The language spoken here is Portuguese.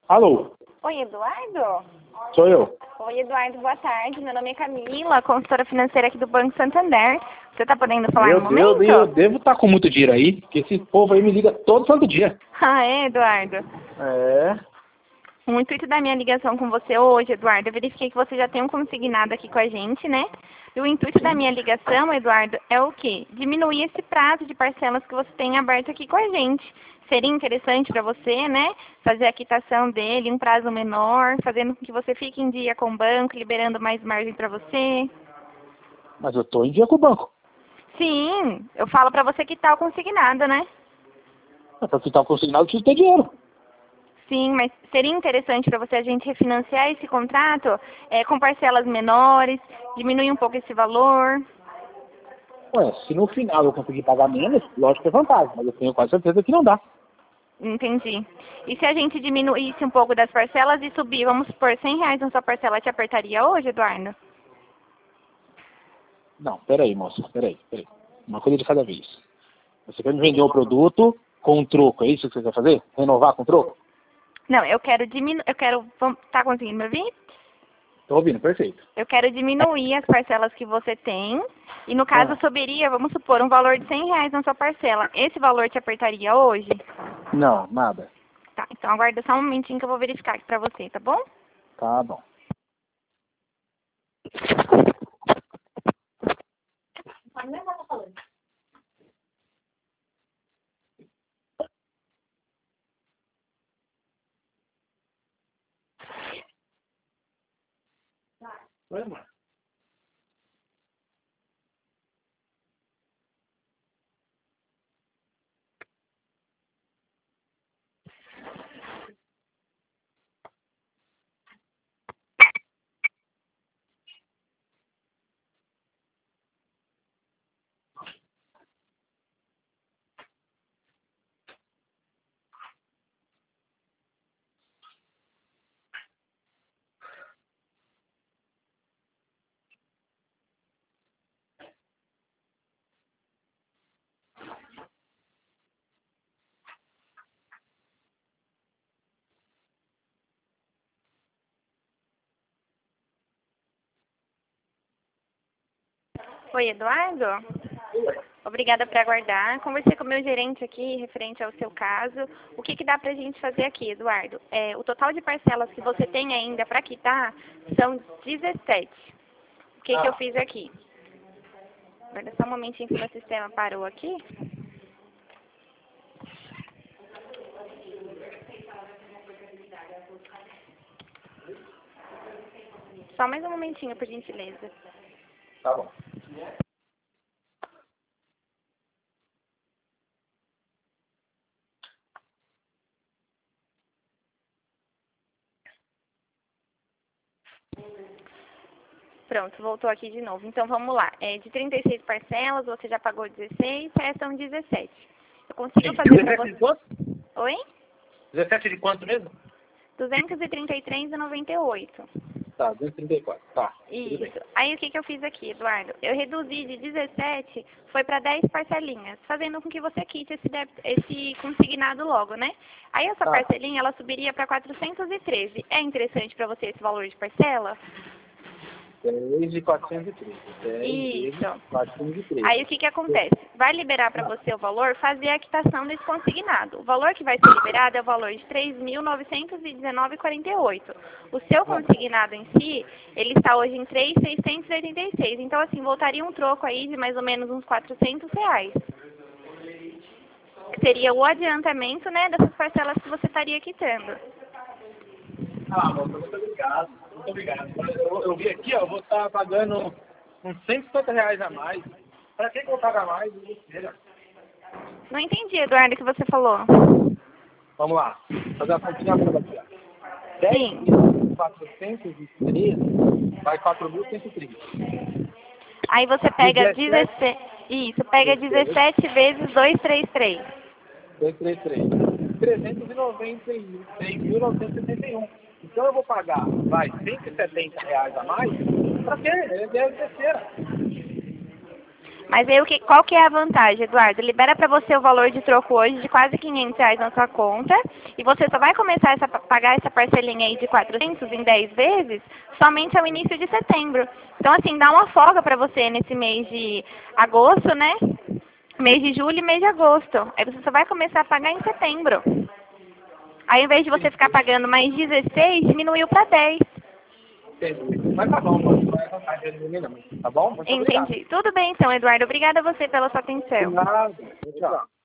Alô, Oi, Eduardo? sou eu. Oi, Eduardo, boa tarde. Meu nome é Camila, consultora financeira aqui do Banco Santander. Você está podendo falar Meu no Deus, momento? eu devo estar com muito dinheiro aí, porque esse povo aí me liga todo santo dia. Ah, é, Eduardo? É, O intuito da minha ligação com você hoje, Eduardo, eu verifiquei que você já tem um consignado aqui com a gente, né? E o intuito da minha ligação, Eduardo, é o quê? Diminuir esse prazo de parcelas que você tem aberto aqui com a gente. Seria interessante para você, né? Fazer a quitação dele em um prazo menor, fazendo com que você fique em dia com o banco, liberando mais margem para você. mas eu tô em dia com o banco. Sim, eu falo para você quitar o consignado, né? Pra quitar o consignado, eu preciso ter dinheiro. Sim, mas seria interessante para você a gente refinanciar esse contrato com parcelas menores, diminuir um pouco esse valor. Ué, se no final eu conseguir pagar menos, lógico que é vantagem, mas eu tenho quase certeza que não dá. Entendi. E se a gente diminuísse um pouco das parcelas e subir, vamos supor, R$ 100 na sua parcela, te apertaria hoje, Eduardo? Não, peraí, moça, peraí. Uma coisa de cada vez. Você quer me vender um produto com um troco, é isso que você quer fazer? Renovar com troco? Não, eu quero diminuir, tá conseguindo me ouvir? Tô ouvindo, perfeito. Eu quero diminuir as parcelas que você tem e no caso Ah, subiria, vamos supor, um valor de R$ 100 na sua parcela. Esse valor te apertaria hoje? não, nada. Tá, então aguarda só um momentinho que eu vou verificar aqui pra você, tá bom? Tá bom. Oi, mãe. Oi, Eduardo? Obrigada por aguardar. Conversei com o meu gerente aqui referente ao seu caso. O que dá pra gente fazer aqui, Eduardo? O total de parcelas que você tem ainda para quitar são 17. O que eu fiz aqui? Aguarda só um momentinho que o meu sistema parou aqui. Só mais um momentinho, por gentileza. Tá bom. Pronto, voltou aqui de novo. Então vamos lá. De 36 parcelas, você já pagou 16, restam 17. Eu consigo fazer para 17 de você. quanto? Oi? 17 de quanto mesmo? 233,98. Tá, 234. Tá, tudo bem. Isso. Aí o que eu fiz aqui, Eduardo? Eu reduzi de 17, foi para 10 parcelinhas, fazendo com que você quite esse consignado logo, né? Aí essa Tá. parcelinha, ela subiria para 413. É interessante para você esse valor de parcela? 10 de 413. 10 vezes Isso. 413. Aí o que acontece? Vai liberar para você o valor, fazer a quitação desse consignado. O valor que vai ser liberado é o valor de R$ 3.919,48. O seu consignado em si, ele está hoje em 3.686. Então, assim, voltaria um troco aí de mais ou menos uns R$ 400. Seria o adiantamento, né, dessas parcelas que você estaria quitando. Ah, moça, muito obrigado. Muito obrigado. Eu vi aqui, ó, eu vou estar pagando uns R$ 150 a mais. Pra que eu vou pagar mais? Não entendi, Eduardo, o que você falou. Vamos lá. Fazer a continha boa aqui, ó. 10 Sim. vezes 413 vai 4.130. Aí você pega 17. Isso, pega 17 vezes 233. 233. 393.971. Então eu vou pagar, vai, R$ 170 a mais. Pra quê? É besteira. Mas aí qual que é a vantagem, Eduardo? Libera para você o valor de troco hoje de quase R$ 500 na sua conta e você só vai começar a pagar essa parcelinha aí de 400 em 10 vezes somente ao início de setembro. Então, assim, dá uma folga para você nesse mês de agosto, né? Mês de julho e mês de agosto. Aí você só vai começar a pagar em setembro. Aí, ao invés de você ficar pagando mais 16, diminuiu para 10. Entendi. Mas tá bom, mano. Não é vantagem de mim, não. Tá bom? Muito obrigado. Entendi. Tudo bem, então, Eduardo. Obrigada a você pela sua atenção. De nada. Tchau.